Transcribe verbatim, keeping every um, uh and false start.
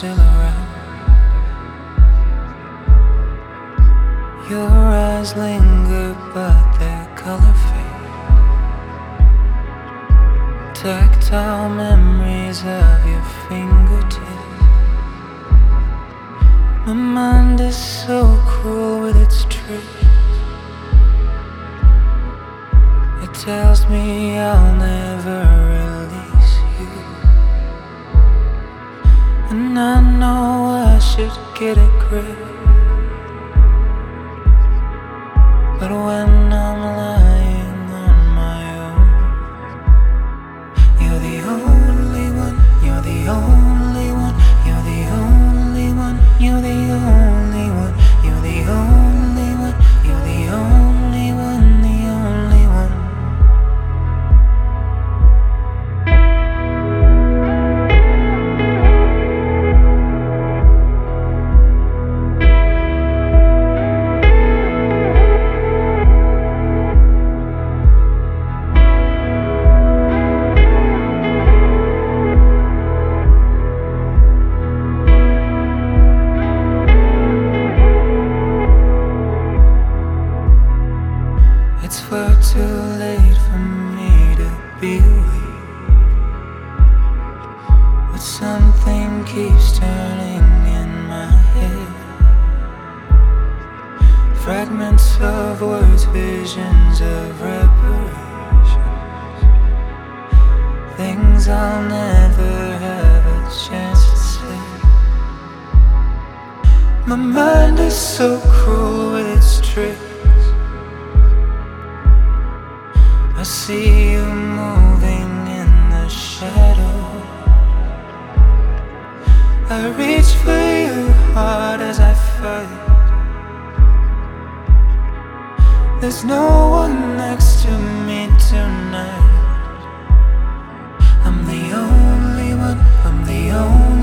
still around. Your eyes linger, but their color fade. Tactile memories of your fingertips. My mind is so cruel with its tricks. It tells me I'll never release you, and I know I should get a grip. But when I'm lying on my own, you're the only one, you're the only one, you're the only one, you're the only one, you're the only one, you're the only one, the only one. It's far too late for me to be weak, but something keeps turning in my head. Fragments of words, visions of reparations, things I'll never have a chance to say. My mind is so cruel with its tricks. I see you moving in the shadow. I reach for you hard as I fight. There's no one next to me tonight. I'm the only one, I'm the only